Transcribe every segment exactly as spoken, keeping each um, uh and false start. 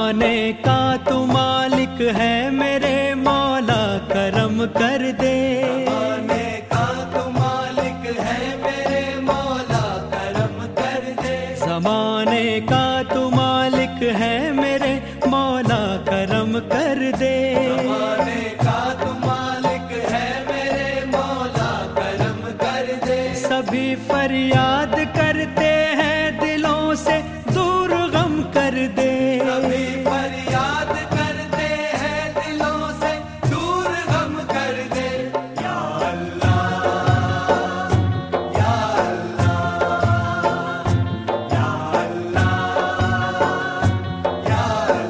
जमाने का तू मालिक है मेरे मौला करम कर दे। जमाने का तू मालिक है मेरे मौला करम कर दे। जमाने का तू मालिक है मेरे मौला करम कर दे। जमाने का तू मालिक है मेरे मौला करम कर दे। सभी फरियाद करते हैं दिलों से दूर गम कर दे। सभी फरियाद करते हैं दिलों से दूर गम कर दे। या अल्लाह या अल्लाह या अल्लाह या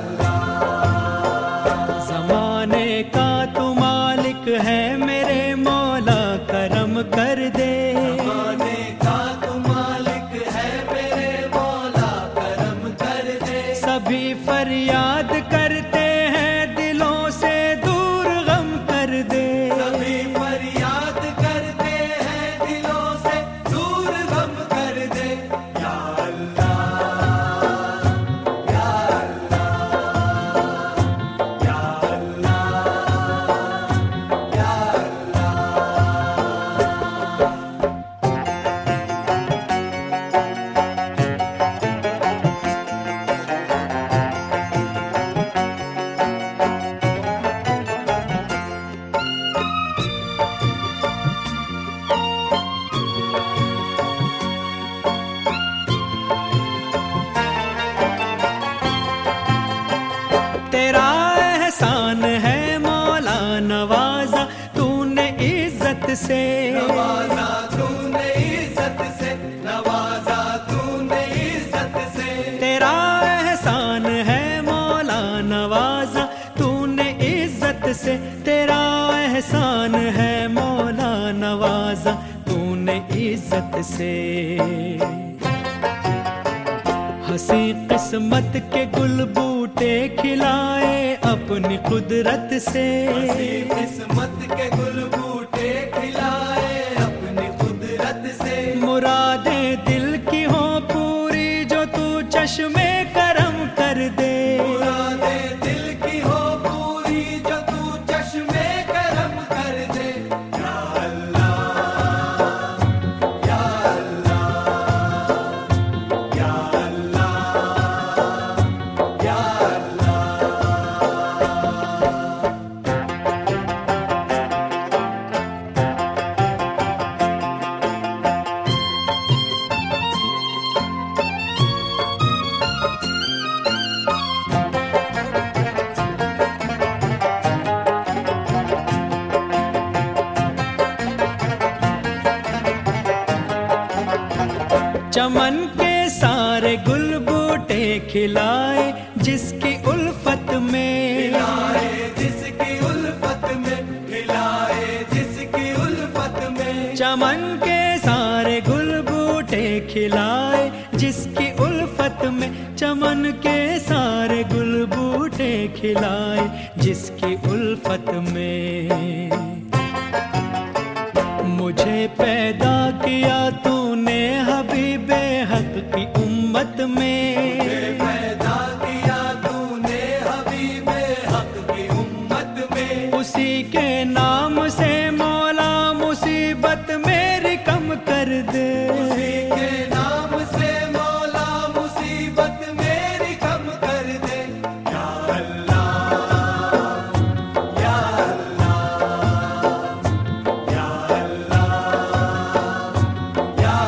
अल्लाह। जमाने का तू मालिक है मेरे मौला करम कर दे। जमाने का तू मालिक है मेरे मौला करम कर दे। सभी फरियाद करते हैं दिलों से दूर गम कर दे। सभी फरियाद करते हैं दिलों से दूर गम कर दे। या अल्लाह या अल्लाह या अल्लाह या तेरा एहसान है मौला नवाजा तूने इज्जत से। नवाजा तूने इज्जत से। नवाजा तूने इज्जत से। तेरा एहसान है मौला नवाजा तूने इज्जत से। तेरा एहसान है मौला नवाजा तूने इज्जत से। हंसी किस्मत के गुल बूटे खिलाए अपनी कुदरत से। हंसी किस्मत के गुल बूटे खिलाए अपनी कुदरत से। मुरादें दिल की हो पूरी जो तू चश्मे करम कर दे। मुरादें दिल की हो पूरी जो तू चश्मे करम कर दे। या अल्लाह या अल्लाह या अल्लाह या चमन के सारे गुल बूटे खिलाए जिसकी उल्फत में। खिलाए जिसकी उल्फत में। खिलाए जिसकी उल्फत में। चमन के सारे गुल बूटे खिलाए जिसकी उल्फत में। चमन के सारे गुल बूटे खिलाए जिसकी उल्फत में। मुझे पैदा किया तूने हबीबे हक की उम्मत में। पैदा किया तूने हबीबे हक की उम्मत में। उसी के नाम से मौला मुसीबत मेरी कम कर दे। उसी के नाम से मौला मुसीबत मेरी कम कर दे। या अल्लाह या अल्लाह या अल्लाह या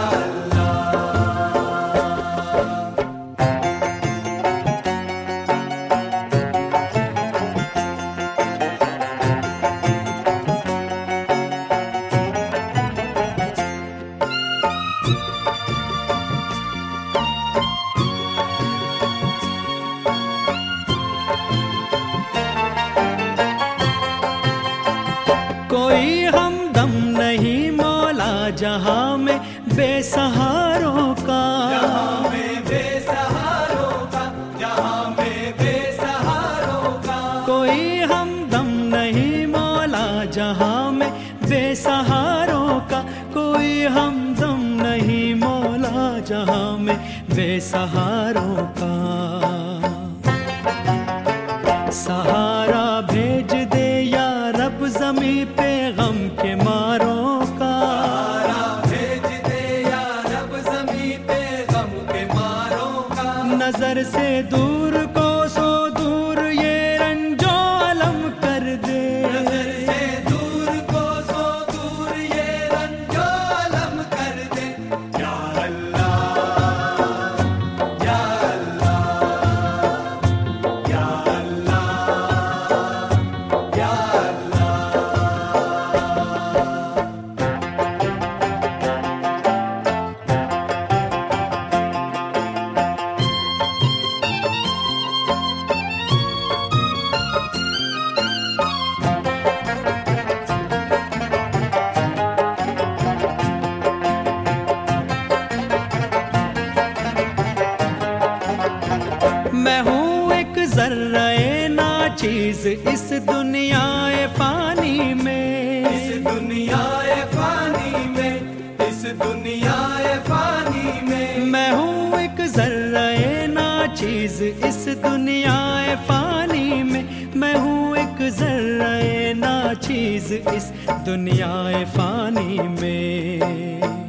कोई हमदम नहीं मौला जहां में बेसहारों का। जहां में बेसहारों का। जहां में बेसहारों का। कोई हमदम नहीं मौला जहां में बेसहारों का। कोई हमदम नहीं मौला जहां में बेसहारों का। चीज इस दुनियाए फानी में, इस दुनियाए फानी में, इस दुनियाए फानी में। मैं हूँ एक जर्राए ना चीज इस दुनियाए फानी में, मैं हूँ एक जर्राए ना चीज इस दुनियाए फानी में।